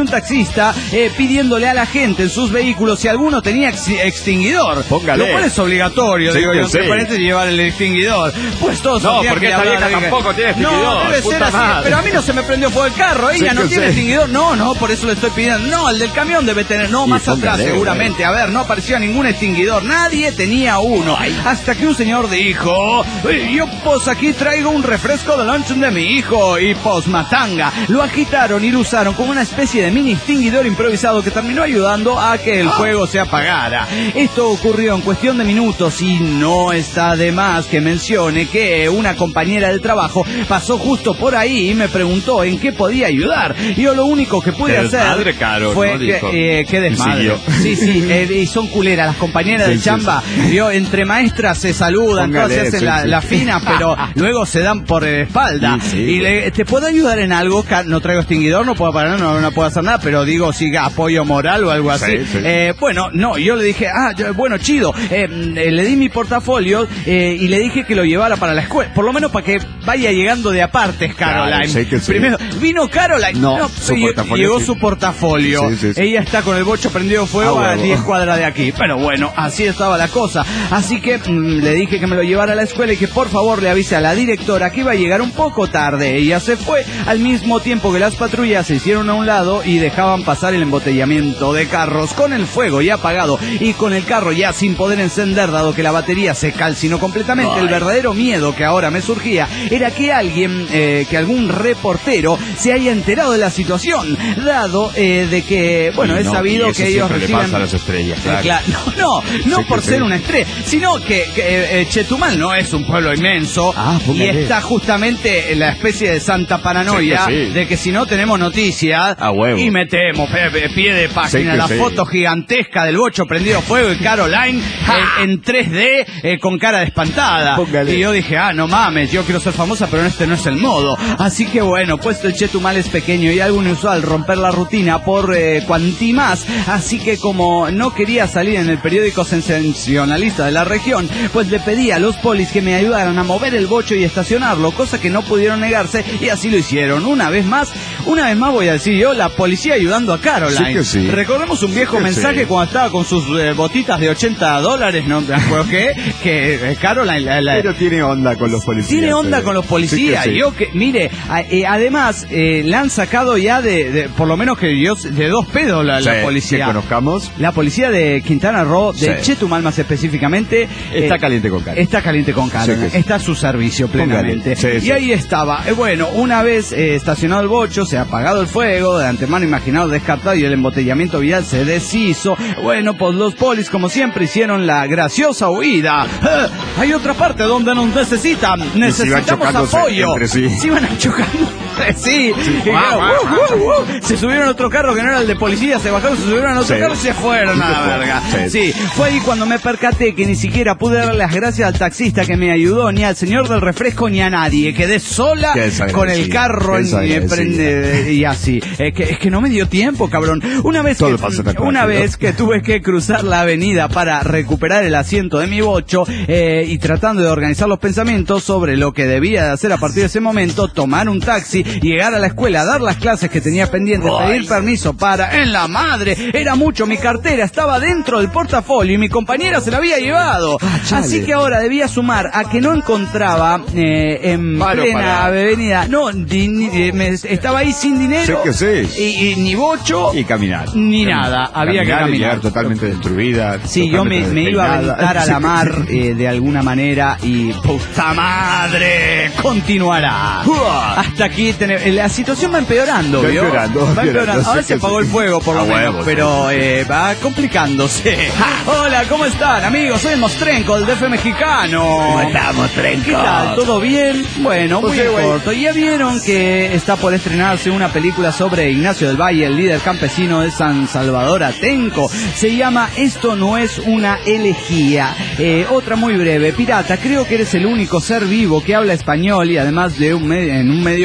taxista eh, pidiéndole a la gente en sus vehículos si alguno tenía ex extinguidor. Póngale. Lo cual es obligatorio, Sí, digo yo, sí. que parece llevar el extinguidor. Pues todos No, sabían porque que esta le vieja hablaba la tampoco tiene extinguidor. No, debe puta ser así. madre. Pero a mí no se me prendió fuego el carro. Ella Sí, no que tiene sí. extinguidor. No, no, por eso le estoy pidiendo. No, el del camión debe tener. No, Y más póngale, atrás seguramente. A ver, no aparecía ningún extinguidor. Nadie tenía uno. Hasta que un señor dijo: yo pues aquí traigo un refresco de lunch de mi hijo. Y pues matanga. Lo agitaron y lo usaron como una especie de mini extinguidor improvisado que terminó ayudando a que el fuego se apagara. Esto ocurrió en cuestión de minutos y no está de más que mencione que una compañera del trabajo pasó justo por ahí y me preguntó en qué podía ayudar. Yo lo único que pude Qué hacer desmadre, Caro, fue ¿no? que, Dijo. eh, qué desmadre. Y siguió. Sí, sí, eh, y son culeras las compañeras Sí, de sí, chamba. Yo, entre maestras se saludan, Póngale, todas se hacen sí, la, sí. la fina, pero luego se dan por eh, espalda. Sí, sí, y le, ¿te puedo ayudar en algo? Ca- No traigo extinguidor, no puedo parar, no, no puedo hacer nada, pero digo, sí, apoyo moral o algo así. Sí, sí. Eh, bueno, no, yo le dije, ah, yo- bueno, chido, eh, eh, le di mi portafolio eh, y le dije que lo llevara para la escuela, por lo menos para que vaya llegando de apartes, Caroline. Claro, sí que sí. Primero, vino Caroline, No, su lle- portafolio, llegó sí. su portafolio. Sí, sí, sí. Ella está con el bocho prendido fuego Ah, a huevo. diez cuadras de aquí. Pero bueno, así estaba la cosa. Así que mm, le dije que me lo llevara a la escuela y que por favor le avise a la directora que iba a llegar un poco tarde. Ella se fue al mismo tiempo que las patrullas se hicieron a un lado y dejaban pasar el embotellamiento de carros con el fuego ya apagado y con el carro ya sin poder encender dado que la batería se calcinó completamente. Ay. El verdadero miedo que ahora me surgía era que alguien, eh, que algún reportero se haya enterado de la situación, dado eh, de que, bueno, Y es no, sabido y eso que ellos siempre le reciben... pasa a las estrellas, Eh, claro. claro. No, no, no Sí, por que ser sí. una estrella, sino que, que eh, Chetumal no es un pueblo inmenso Ah, y póngale. está justamente en la especie de santa paranoia Sí que sí. de que si no tenemos noticias A huevo. y metemos pe- pe- pie de página Sí que la sí. foto gigantesca del bocho prendido fuego y Caroline en, en tres D eh, con cara de espantada. Póngale. Y yo dije, ah, no mames, yo quiero ser famosa, pero este no es el modo. Así que bueno, pues el Chetumal es pequeño y algo inusual romper la rutina por eh, cuanti más. Así que como no quería salir en el periódico sensacionalista de la región, pues le pedí a los polis que me ayudaran a mover el bocho y estacionarlo, cosa que no pudieron negarse y así lo hicieron. Una vez más, una vez más voy a decir yo, la policía ayudando a Caroline. Sí que sí. Recordemos un viejo Sí que mensaje sí. cuando estaba con sus eh, botitas de ochenta dólares, ¿no? ¿Qué? Que eh, Caroline... La, la- Pero tiene onda con los policías. tiene onda eh. con los policías. Sí que sí. Yo que, mire, a- eh, además, eh, la han sacado ya de, de- por lo menos que yo, de dos pedos la, la Sí, policía. que conozcamos. La policía de Quintana Roo, de Sí. Chetumal más específicamente. Está eh, caliente con cara. Está caliente con cara. Sí que sí. Está a su servicio plenamente. Póngale. Sí, y sí. ahí estaba. Eh, bueno, una vez eh, estacionado el bocho, se ha apagado el fuego, de antemano imaginado descartado y el embotellamiento vial se deshizo. Bueno, pues los polis, como siempre, hicieron la graciosa huida. Eh, hay otra parte donde nos necesitan. Necesitamos chocándose apoyo. entre sí. Se iban chocando entre sí. Sí. Y claro, uh, uh, uh, se subieron a otro carro que no era el de policía, se bajaron, se subieron a otro Sí. carro y se fueron a la Se fue. verga. Sí. Sí, fue ahí cuando me percaté que ni siquiera pude darle las gracias al taxista que me ayudó, ni al señor del refresco, ni a nadie. Quedé sola Qué desagradecido, con el carro qué en- eh, desagradecido. prende- y así. Es que, es que no me dio tiempo, cabrón. Una vez, Todo que, pasa tan una rápido. vez que tuve que cruzar la avenida para recuperar el asiento de mi bocho eh, y tratando de organizar los pensamientos sobre lo que debía de hacer a partir de ese momento, tomar un taxi, llegar a la escuela, dar las clases que tenía pendientes, pedir permiso para... ¡En la madre! Era mucho, mi cartera estaba dentro del portafolio y mi compañera se la había llevado. chale. Así que ahora debía sumar a que no encontraba eh, en Palo plena para- avenida... No, di- ni- eh, me- estaba ahí sin dinero. Sí que sí. Y, y ni bocho... Y caminar. Ni nada, había que y caminar. llegar totalmente destruida. Sí, yo me, totalmente me iba a despeinada. aventar a la Sí. mar eh, de alguna manera y ¡puta madre! Continuará. Hasta aquí tenemos... La situación va empeorando, Va ¿vio? empeorando, va Va empeorando. empeorando, Ahora sí se que apagó sí. el fuego por lo A menos, huevo, pero eh, va complicándose. Hola, ¿cómo están, amigos? Soy Mostrenco, el D F mexicano. ¿Cómo estamos, Trenco? ¿Qué tal? ¿Todo bien? Bueno, muy Pues sí, güey. corto. Ya vieron que está por estrenarse una película sobre Ignacio del Valle, el líder campesino de San Salvador Atenco. Se llama Esto no es una elegía. Eh, otra muy breve. Pirata, creo que eres el único ser vivo que habla español y además de un medio, en un medio masivo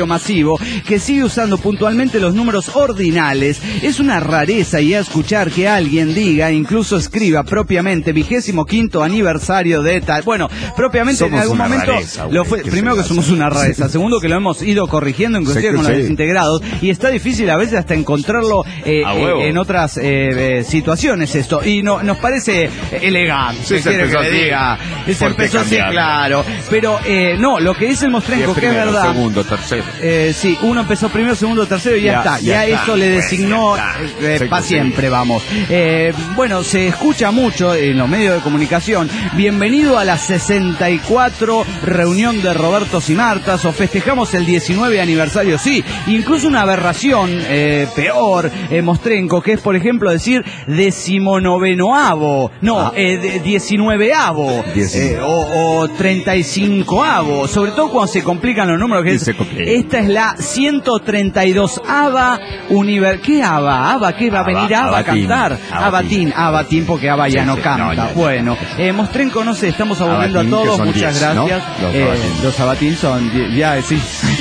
vivo que sigue usando puntualmente los números ordinales. Es una rareza y a escuchar que alguien diga, incluso escriba propiamente vigésimo quinto aniversario de tal. Bueno, propiamente somos en algún momento rareza, lo fue. Primero que somos una rareza, segundo que lo hemos ido corrigiendo inclusive sí, con sí. los desintegrados, y está difícil a veces hasta encontrarlo eh, eh, en otras eh, eh, situaciones esto, y no nos parece elegante. Sí, se empezó que así. Diga. Se empezó así, claro. Pero eh, no, lo que dice el Mostrenco, es que primero, es verdad. Segundo, tercero. Eh, sí, uno empezó primero, segundo, tercero y ya, ya está. Ya, ya está, eso le designó eh, eh, para siempre, vamos. Eh, bueno, se escucha mucho en los medios de comunicación. Bienvenido a la sesenta y cuatro reunión de Robertos y Martas, o festejamos el diecinueve aniversario. Sí, incluso una aberración eh, peor, eh, Mostrenco, que es, por ejemplo, decir decimonovenoavo. No, ah. eh, diecinueveavo. Eh, o, o treinta y cincoavo. Sobre todo cuando se complican los números. Que es, esta es la ciento treinta y dosava univer... ¿Qué Ava? ¿Ava? ¿Qué va a venir Ava a cantar? Abatín, Abatín, porque Ava ya sí, no sí, canta. No, no, no. Bueno, eh, Mostrenco, no sé, estamos aburriendo a todos. Muchas diez, gracias. ¿No? Los, eh, los Abatín son... Ya, sí.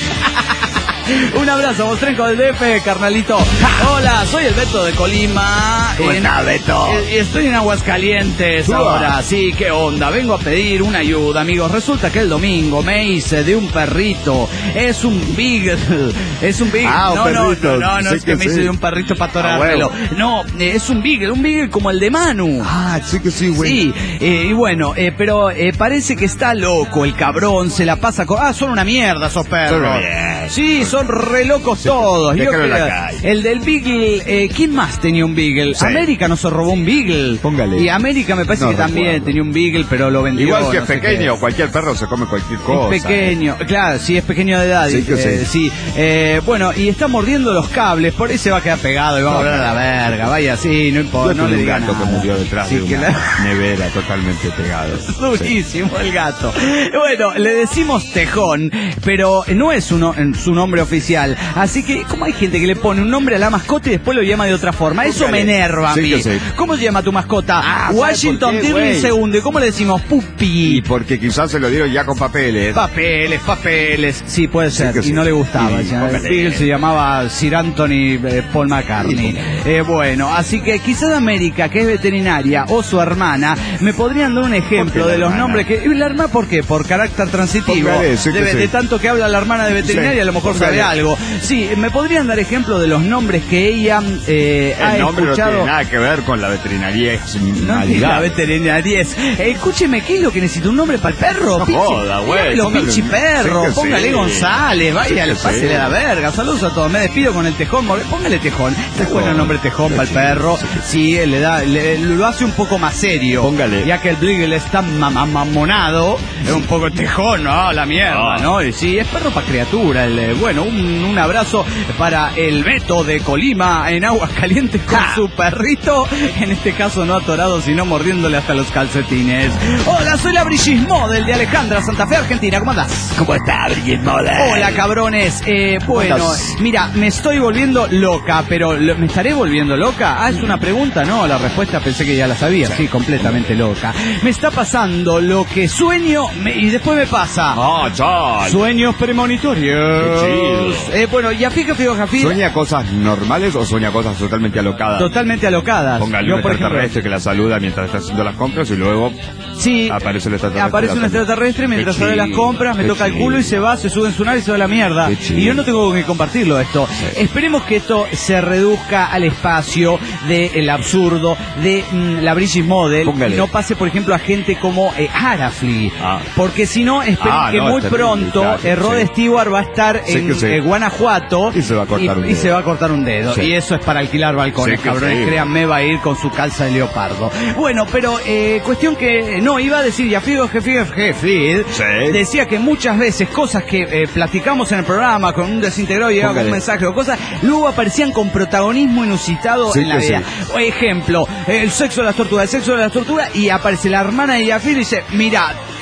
Un abrazo, Mostrenco del D F, carnalito. Hola, soy el Beto de Colima. ¿Cómo estás, Beto? Estoy en Aguascalientes ahora. Sí, qué onda. Vengo a pedir una ayuda, amigos. Resulta que el domingo me hice de un perrito. Es un beagle. Es un beagle. Ah, no, un no, perrito. no, no, no, sí es que, que me sí. hice de un perrito para atorármelo. Ah, no, es un beagle, un beagle como el de Manu. Ah, sí que sí, güey. Sí, eh, y bueno, eh, pero eh, parece que está loco el cabrón. Se la pasa con... Ah, son una mierda esos perros. Sí, son re locos todos. Yo creo, el del Beagle, eh, ¿quién más tenía un Beagle? Sí. América no se robó un Beagle. Póngale. Y América me parece no, que recuerdo. también tenía un Beagle, pero lo vendió. Igual que no es pequeño, cualquier perro se come cualquier cosa. Es pequeño, eh. claro, sí, es pequeño de edad. Sí, que eh, sí. sí. Eh, bueno, y está mordiendo los cables, por ahí se va a quedar pegado y va a volver a la verga. Vaya, sí, no importa, no le digan nada. Que murió detrás sí, de una la... nevera totalmente pegado. Durísimo sí. el gato. Bueno, le decimos Tejón, pero no es uno, su nombre oficial. Así que, ¿cómo hay gente que le pone un nombre a la mascota y después lo llama de otra forma? Eso me enerva a mí. Sí, sí. ¿Cómo se llama tu mascota? Ah, Washington Dirling segundo. ¿Y cómo le decimos? Pupi. Y porque quizás se lo dieron ya con papeles. Papeles, papeles. Sí, puede ser. Sí, y sí. no le gustaba. Sí, el se llamaba Sir Anthony eh, Paul McCartney. Eh, bueno, así que quizás América, que es veterinaria, o su hermana, me podrían dar un ejemplo de los hermana? nombres que... ¿La hermana por qué? Por carácter transitivo. Póngale, sí de, sí. de tanto que habla la hermana de veterinaria, sí. a lo mejor Póngale. sabe algo. Sí, ¿me podrían dar ejemplo de los nombres que ella eh, ha el nombre escuchado? No tiene nada que ver con la veterinaria. No tiene la veterinaria. Eh, escúcheme, ¿qué es lo que necesita? ¿Un nombre para el perro? No joda, güey. Los pinche perros. Sí póngale sí. González. Vaya, sí pásele sí. a la verga. Saludos a todos. Me despido con el Tejón. Póngale Tejón. Está bueno el nombre Tejón para el perro. Sí, le da, le, lo hace un poco más serio. Póngale. Ya que el Beagle está mamonado. Es un poco Tejón, ¿no? La mierda, ¿no? Y sí, es perro para criatura. El, bueno, un, un abrazo para el Beto de Colima en Aguascalientes con ¡ja! su perrito, en este caso no atorado sino mordiéndole hasta los calcetines. Hola, soy la Brigitte Model de Alejandra, Santa Fe, Argentina. ¿Cómo andás? ¿Cómo está, Brigitte Model? Hola, cabrones. Eh, bueno, mira, me estoy volviendo loca, pero lo, ¿me estaré volviendo loca? Ah, es una pregunta, no, la respuesta pensé que ya la sabía. Sí, completamente loca. Me está pasando lo que sueño me, y después me pasa. Ah, chal. Sueños premonitorios. Eh, bueno, ya fija, fija, fija. ¿Sueña cosas normales o sueña cosas totalmente alocadas? Totalmente alocadas. Póngale un extraterrestre que la saluda mientras está haciendo las compras y luego sí, aparece el extraterrestre. Aparece un extraterrestre mientras hace las compras, me toca el culo y se va, se sube en su nave y se va a la mierda. Y yo no tengo que compartirlo esto. Sí. Esperemos que esto se reduzca al espacio del absurdo de mm, la Brigitte Model. Póngale. Y no pase, por ejemplo, a gente como eh, Arafli. Ah. Porque si no, esperen ah, que no, muy pronto claro, eh, Rod sí. Stewart va a estar sí, en sí. eh, Guanajuato y se va a cortar, y, un, y se va a cortar un dedo. Sí. Y eso es para alquilar balcones, sí, cabrones. Sí. Créanme, va a ir con su calza de leopardo. Bueno, pero eh, cuestión que no, iba a decir, ya Figo Jefe Jefe sí. decía que muchas veces cosas que eh, platicamos en el programa con un desintegrado y llegaba con un mensaje o cosas, luego aparecían con protagonismo inusitado sí, en la vida. Sí. Ejemplo, el sexo de las tortugas, el sexo de las tortugas, y aparece la hermana de Yafir y dice, mira,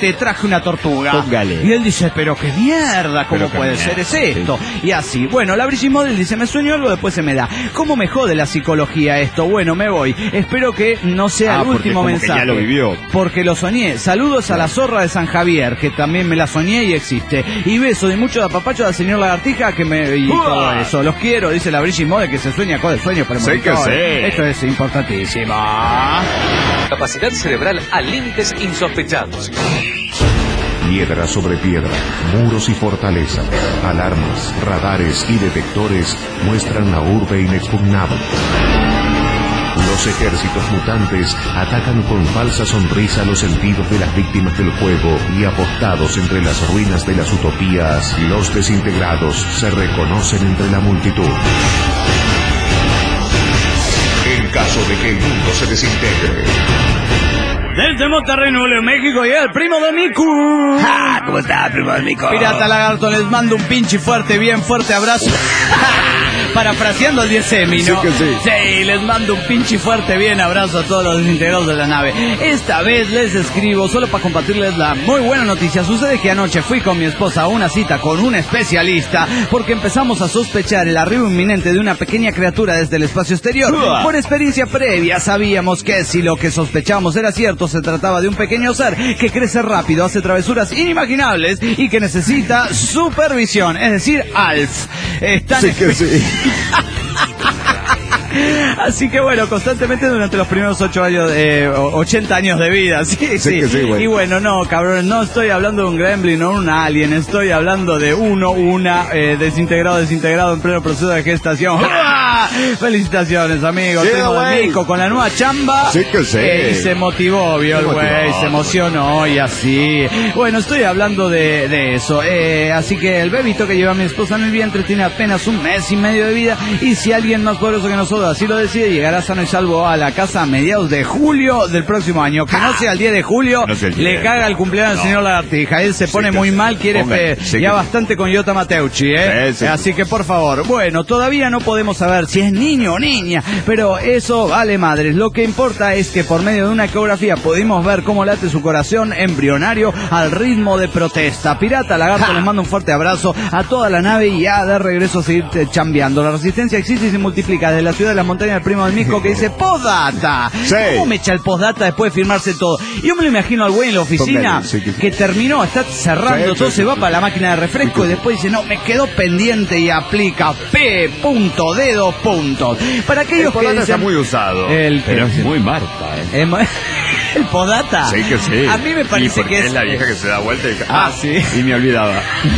te traje una tortuga. Póngale. Y él dice, pero qué mierda, ¿cómo Pero qué puede mierda, ser es esto? Sí. Y así, bueno, la Brigitte Model dice, me sueño algo, después se me da. ¿Cómo me jode la psicología esto? Bueno, me voy. Espero que no sea ah, el último como mensaje. Que ya lo vivió. Porque lo soñé. Saludos a la zorra de San Javier, que también me la soñé y existe. Y beso de mucho de apapacho al señor Lagartija, que me... y ¡Uah! todo eso. Los quiero, dice la Brigitte Model, que se sueña con el sueño para Sí que sí. Esto es importantísimo. Capacidad cerebral a límites insospechados. Piedra sobre piedra, muros y fortaleza, alarmas, radares y detectores muestran la urbe inexpugnable. Los ejércitos mutantes atacan con falsa sonrisa los sentidos de las víctimas del juego y apostados entre las ruinas de las utopías, los desintegrados se reconocen entre la multitud. En caso de que el mundo se desintegre. Desde Monterrey, Nuevo León, México, y el primo de Miku. Ah, ¿cómo está, primo de Mico? Pirata Lagarto, les mando un pinche fuerte, bien fuerte abrazo. Parafraseando el diez emi, ¿no? Sí que sí. Sí, les mando un pinche fuerte, bien abrazo a todos los desintegrados de la nave. Esta vez les escribo solo para compartirles la muy buena noticia. Sucede que anoche fui con mi esposa a una cita con un especialista porque empezamos a sospechar el arribo inminente de una pequeña criatura desde el espacio exterior. Uah. Por experiencia previa sabíamos que si lo que sospechábamos era cierto, se trataba de un pequeño ser que crece rápido, hace travesuras inimaginables y que necesita supervisión, es decir, Alf. Están Sí que sí. Así que bueno, constantemente durante los primeros ocho años, eh, ochenta años de vida, sí, sí. Sí que sí, bueno. Y bueno, no, cabrón, no estoy hablando de un gremlin o un alien, estoy hablando de uno, una, eh, desintegrado, desintegrado en pleno proceso de gestación. ¡Ah! Felicitaciones, amigos. Sí, Primo de güey. Mico con la nueva chamba. Sí que sí. Eh, y se motivó, vio el Se güey, motivó. se emocionó y así. Bueno, estoy hablando de, de eso. Eh, así que el bebito que lleva mi esposa en el vientre tiene apenas un mes y medio de vida. Y si alguien más poderoso que nosotros así lo decide, llegará sano y salvo a la casa a mediados de julio del próximo año. Que no sea el diez de julio, No sea el le diez. caga el cumpleaños al No. señor Lagartija. Él se Sí pone que muy sí. mal, quiere Póngale. fe- Sí ya que bastante con Yota Mateucci, ¿eh? Sí, sí. Así que por favor, bueno, todavía no podemos saber si es niño o niña, pero eso vale madres. Lo que importa es que por medio de una ecografía pudimos ver cómo late su corazón embrionario al ritmo de protesta. Pirata Lagarto, ¡Ja! les mando un fuerte abrazo a toda la nave y ya de regreso a seguir eh, chambeando. La resistencia existe y se multiplica desde la ciudad de las montañas del primo del Mico que dice postdata. Sí. ¿Cómo me echa el postdata después de firmarse todo? Yo me lo imagino al güey en la oficina Póngale, sí que sí. que terminó, está cerrando Sí, todo, sí, se sí, va sí. para la máquina de refresco y después dice, no, me quedó pendiente y aplica P punto de dos puntos. Para El aquellos que podata dicen... está muy usado. El- pero el- es muy Marta, ¿eh? Eh, mo- el podata. Sí que sí. A mí me Y parece porque que es... es la vieja que se da vuelta y... Ah, sí. Y me olvidaba.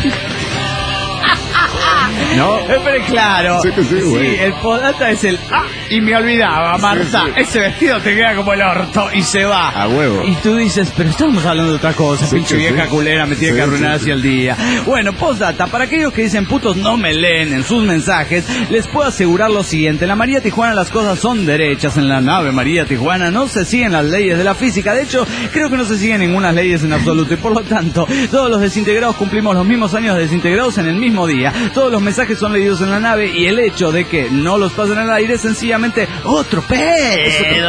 ¿No? Eh, Pero claro, Sí que sí, güey. el podata es el ah, y me olvidaba, Marta, Sí, sí. ese vestido te queda como el orto y se va. A huevo. Y tú dices, pero estamos hablando de otra cosa, Sí pinche que vieja sí. culera, me tiene Sí, que arruinar sí, así el día. Bueno, postdata, para aquellos que dicen putos no me leen en sus mensajes, les puedo asegurar lo siguiente, en la María Tijuana las cosas son derechas, en la nave María Tijuana no se siguen las leyes de la física, de hecho, creo que no se siguen ninguna leyes en absoluto y por lo tanto, todos los desintegrados cumplimos los mismos años de desintegrados en el mismo día, todos los mensajes son leídos en la nave y el hecho de que no los pasen al aire es sencillamente otro pedo.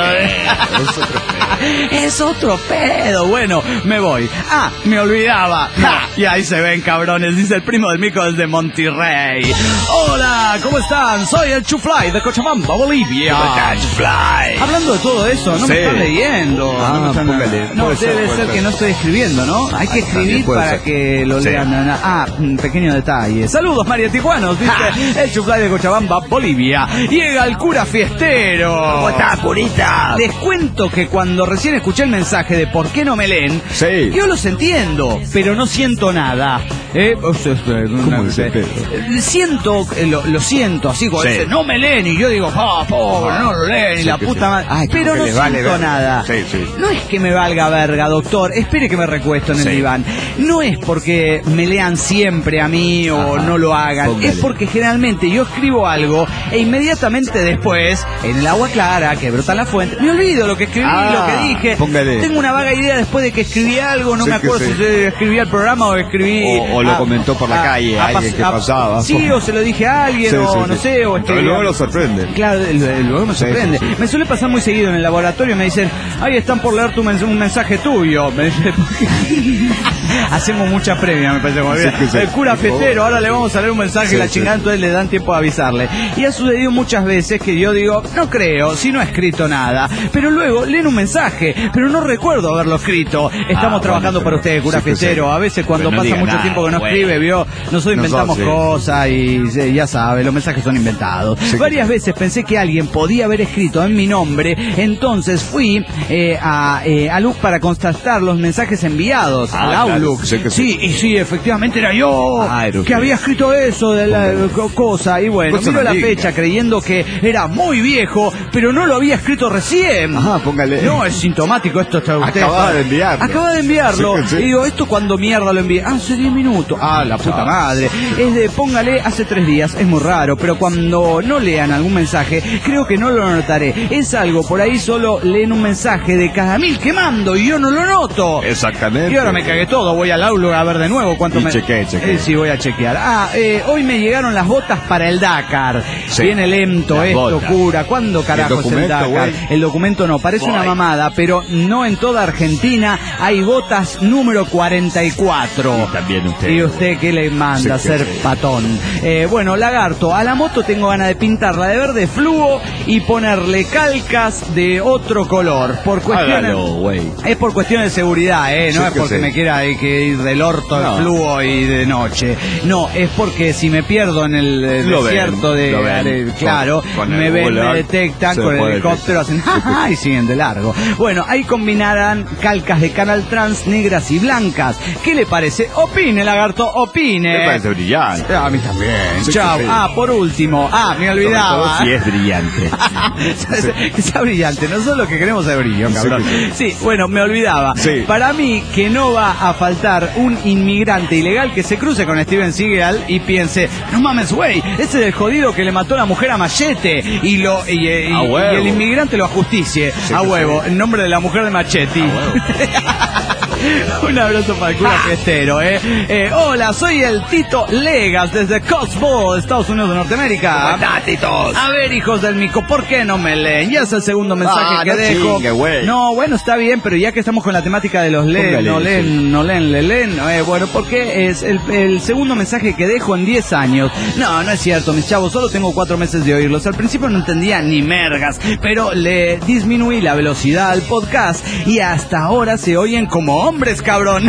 Es otro pedo. Bueno, me voy. Ah, me olvidaba. Ja, y ahí se ven, cabrones, dice el primo del Mico desde Monterrey. Hola, ¿cómo están? Soy el Chufly de Cochabamba, Bolivia. Fly. Hablando de todo eso, no me Sí. están leyendo. Ah, no me están- póngale. No, Puede ser, debe puede ser ser. que no estoy escribiendo, ¿no? Hay que Ah, también escribir puede para ser. que lo Sí. lean. Ah, un pequeño detalle. Saludos, María Tijuanos, dice el Chufly de Cochabamba, Bolivia. Llega el cura fiestero. ¿Cómo está, curita? Les cuento que cuando recién escuché el mensaje de por qué no me leen, Sí. yo los entiendo, pero no siento nada. ¿Eh? O sea, ¿Cómo dice eh, Pedro? eh, Siento, eh, lo, lo siento, así como Sí. dice, no me leen, y yo digo, ah, pobre, no lo leen, y Sí la que puta sí. madre. Ay, Pero como no que les vale siento verga. nada. Sí, sí. No es que me valga verga, doctor, espere que me recuesto en el Sí. diván. No es porque me lean siempre a mí o Ajá. no lo hagan, Póngale. es porque generalmente yo escribo algo e inmediatamente después, en el agua clara que brota en la fuente, me olvido lo que escribí, Ah, lo que dije. póngale. Tengo una vaga idea después de que escribí algo, no Sí me que acuerdo sí. si escribí el programa o escribí O, o lo a- comentó por la a- calle, a alguien pas- que a- pasaba. Sí, o se lo dije a alguien, Sí, o sí, no sí. sé, o Pero luego lo sorprende. Claro, luego me Sí, sorprende. sí, sí. Me suele pasar muy seguido en el laboratorio, me dicen, ahí están por leer tu mens- un mensaje tuyo. Me dice, hacemos mucha premia, me parece muy bien. Sí, sí. El cura fetero, ahora le vamos a leer un mensaje Sí, y la sí. chingada, entonces le dan tiempo a avisarle. Y ha sucedido muchas veces que yo digo, no creo, si no he escrito nada. Pero luego leen un mensaje, pero no recuerdo haberlo escrito. Estamos Ah, trabajando bueno, para pero- usted, cura sí que fetero. sí. A veces cuando Pero no pasa diga mucho nada, tiempo que no güey. escribe, vio, nosotros inventamos Nosotros, sí. cosas y sí, ya sabe, los mensajes son inventados. Sí que Varias sí. veces pensé que alguien podía haber escrito en mi nombre, entonces fui eh, a, eh, a Look para constatar los mensajes enviados Ah, al claro, Outlook. sí que sí, sí. y sí, efectivamente era yo Ah, era que usted. había escrito eso de la eh, co- cosa. Y bueno, Cosa miro la maligna. fecha creyendo que era muy viejo, pero no lo había escrito recién. Ajá, póngale. No, es sintomático esto. Está usted. Acababa de enviarlo. Acaba de enviarlo. Sí que sí. Y digo, ¿esto cuando mierda lo envié? Ah, hace diez minutos. Ah, la puta Ah. madre. Es de póngale hace tres días. Es muy raro, pero cuando no lean algún mensaje, creo que no lo notaré. Es algo, por ahí solo leen un mensaje de cada mil que mando y yo no lo noto. Exactamente. Y ahora me cagué todo, voy al Outlook a ver de nuevo cuánto Y me... chequee, chequee. Eh, sí, voy a chequear. Ah, eh, hoy me llegaron las botas para el Dakar. Sí. Viene lento Las esto, botas. cura. ¿Cuándo carajo es el documento, Dakar? güey? El documento no, parece una Güey. mamada, pero no en toda Argentina hay botas número cuarenta y cuatro. Y también usted. ¿Y usted qué le manda a Sí que ser sí. patón? Eh, bueno, lagarto, a la moto tengo ganas de pintarla de verde fluo y ponerle calcas de otro color. Por cuestiones... Hágalo, güey. Es por cuestiones de seguridad, ¿eh? No Sí es que porque sí. me quiera hay que ir del orto, No. del fluo y de noche. No, es porque si me pierdo en el eh, Lo desierto ven, de... lo ven. de- claro, Con- con me el ven, Google me Earth detectan se con el puede helicóptero, hacen detectar. jaja y siguen de largo. Bueno, ahí combinarán calcas de Canal Trans negras y blancas. ¿Qué le parece? Opine, lagarto, opine. Me parece brillante. A mí también. Sí, Chao. sí. Ah, por último. Ah, me Sobre olvidaba. todo si es brillante. Que sea brillante, nosotros lo que queremos es brillo, cabrón. Sí, Sí, bueno, me olvidaba. Sí. Para mí, que no va a faltar un inmigrante ilegal que se cruce con Steven Seagal y piense, no mames, güey, ese es el jodido que le mató a la mujer a Machete y lo y, y- A y huevo. el inmigrante lo ajusticie. Sí, a que huevo, sí. en nombre de la mujer de Machete. Un abrazo para el cura fiestero, ¿eh? Eh, Hola, soy el Tito Legas desde Cosmo, Estados Unidos de Norteamérica. Tatitos. A ver, hijos del mico, ¿por qué no me leen? Ya es el segundo mensaje Ah, que no dejo. chingue, güey. No, bueno, está bien, pero ya que estamos con la temática de los leen, Póngale, no leen, sí. no leen, le leen, eh, bueno, porque es el, el segundo mensaje que dejo en diez años. No, no es cierto, mis chavos, solo tengo cuatro meses de oírlos. Al principio no entendía ni mergas, pero le disminuí la velocidad al podcast y hasta ahora se oyen como hombres, cabrón.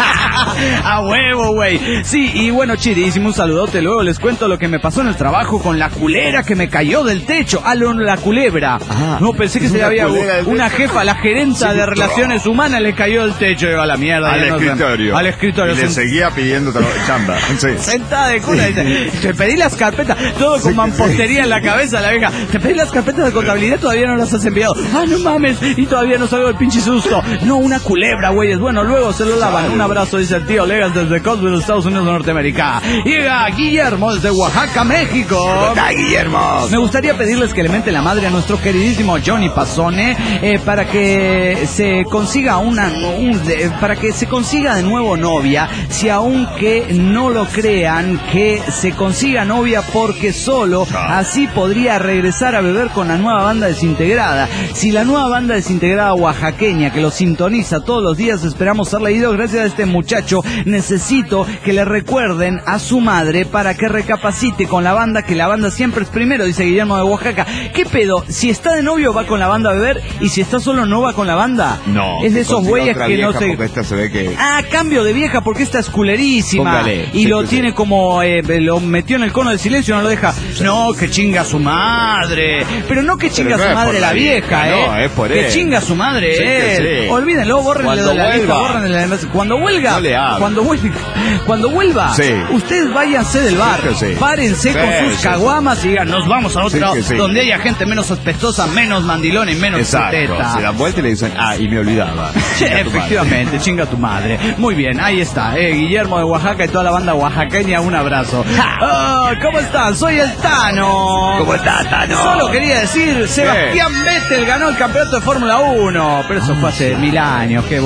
A huevo, güey. Sí, y bueno, chidísimo, un saludote. Luego les cuento lo que me pasó en el trabajo con la culera que me cayó del techo. Ah, lo- la culebra. Ajá. No, pensé que Es se le una había... culera del Una techo. jefa, la gerenta Sí, de no. relaciones humanas le cayó del techo. Digo, a la mierda. Al ya no sé. escritorio. Al escritorio. Y le sent- seguía pidiendo tra- chamba. Sí. Sentada de cuna, dice, te pedí las carpetas, todo con Sí, mampostería sí. en la cabeza, la vieja, te pedí las carpetas de contabilidad, todavía no las has enviado. Ah, no mames, y todavía no salgo del pinche susto. No, una culebra, güeyes. Bueno, luego se lo lavan. Un abrazo, dice el tío Legas desde Cosville, Estados Unidos de Norteamérica. Llega Guillermo desde Oaxaca, México. ¡Está, Guillermo! Me gustaría pedirles que le mente la madre a nuestro queridísimo Johnny Pasone eh, para que se consiga una un- de- para que se consiga de nuevo novia, si aunque no lo crean, que se consiga novia porque solo así podría regresar a beber con la nueva banda desintegrada. Si la nueva banda desintegrada oaxaqueña que lo sintoniza todos los días esperamos ser leídos gracias a este muchacho, necesito que le recuerden a su madre para que recapacite con la banda, que la banda siempre es primero, dice Guillermo de Oaxaca. ¿Qué pedo? Si está de novio va con la banda a beber y si está solo no va con la banda. No. Es de que esos consiga güeyes otra que no vieja, se... Porque esta se ve que... Ah, cambio de vieja porque esta es culerísima. Póngale, y sí, lo sí, tiene sí. como, eh, lo metió en el cono del silencio, no lo deja. No, que chinga su madre. Pero no que chinga Pero no su es madre por la la vieja, vieja, eh. no, es por que él. chinga su madre Sí, que él. sí. Olvídenlo, bórrenle Cuando de la vieja, vuelva. bórrenle de la... Cuando vuelva, No le hable. cuando vuelva, cuando vuelva, Sí. ustedes váyanse del bar, Sí, que sí. párense Sí, con sus sí, caguamas y digan, nos vamos a otro, Sí, que sí. donde haya gente menos sospechosa, menos mandilón y menos Exacto. teta. Se dan vuelta y le dicen, ah, y me olvidaba. Chinga tu madre. Efectivamente, chinga tu madre. Muy bien, ahí está, eh, Guillermo de Oaxaca y toda la banda oaxaqueña, un abrazo. Ah, ¿cómo están? Soy el Tano. ¿Cómo estás, Tano? Solo quería decir, Sebastián Vettel ganó el campeonato de Fórmula uno, pero eso fue hace mil años, que bueno, hace una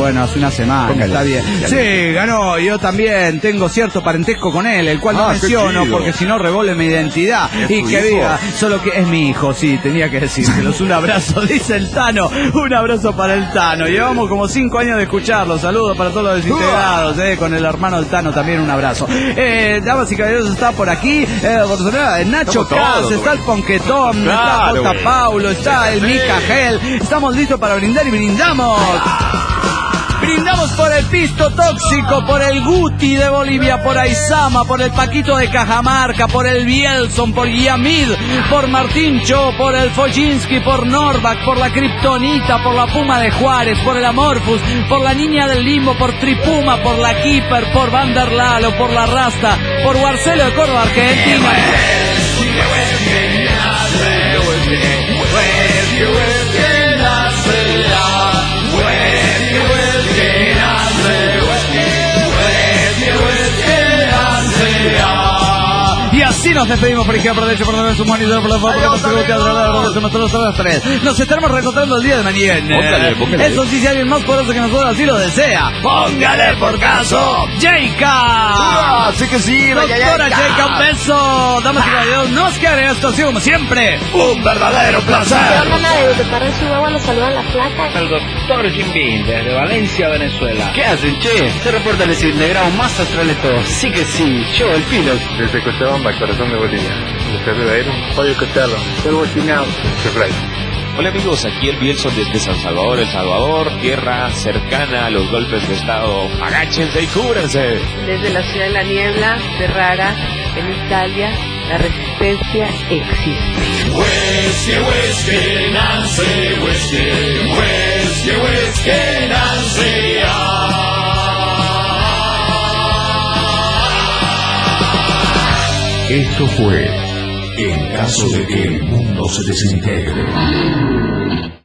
una semana. Póngale. Está bien. Sí, ganó. Yo también tengo cierto parentesco con él, el cual no Ah, qué menciono chido. porque si no revole mi identidad. ¿Es Y tu que hijo? diga, solo que es mi hijo, sí, tenía que decírselos. Un abrazo, dice el Tano. Un abrazo para el Tano. Llevamos como cinco años de escucharlo. Saludos para todos los desintegrados, eh, con el hermano del Tano también un abrazo. Eh, damas y caballeros, está por aquí eh, Bolsonaro, Nacho Estamos todos, Cas, está el Ponquetón, Claro, está J. güey. Paulo, está el Mica Gel. Estamos listos para brindar y brindamos. Brindamos por el Pisto Tóxico, por el Guti de Bolivia, por Aizama, por el Paquito de Cajamarca, por el Bielson, por Yamid, por Martín Cho, por el Fojinsky, por Norback, por la Kryptonita, por la Puma de Juárez, por el Amorphus, por la Niña del Limbo, por Tripuma, por la Keeper, por Vanderlalo, por la Rasta, por Marcelo de Córdoba, Argentina. Y así nos despedimos por izquierda, por derecha, por derecha, por monitor, por la foto, por la foto, por la foto, nos estaremos reencontrando el día de mañana. Póngale, póngale. Eso sí, si alguien más poderoso que nosotros así lo desea. Póngale por caso, Jacob. Así que sí, Doctora Jacob, un beso. Damas y caballeros, nos queda esto así como siempre. Un verdadero placer. Hola, de Bogotá, Chihuahua, los saludan las placas. El doctor Jimbin, desde Valencia, Venezuela. ¿Qué hacen, che? Se reporta el desintegrado más astral de todos. Sí que sí, yo, el piloto. Desde Cochabamba, corazón de Bolivia. Desde Ribeiro, Pollo Costello. Del Bocinado. Chefray. Hola amigos, aquí el Bielson desde San Salvador, El Salvador, tierra cercana a los golpes de estado. Agáchense y cúbranse. Desde la ciudad de la niebla, Ferrara, en Italia, la resistencia existe. Whiskey, whiskey, Nancy, whiskey, whiskey, whiskey, Nancy, ah. Esto fue En caso de que el mundo se desintegre.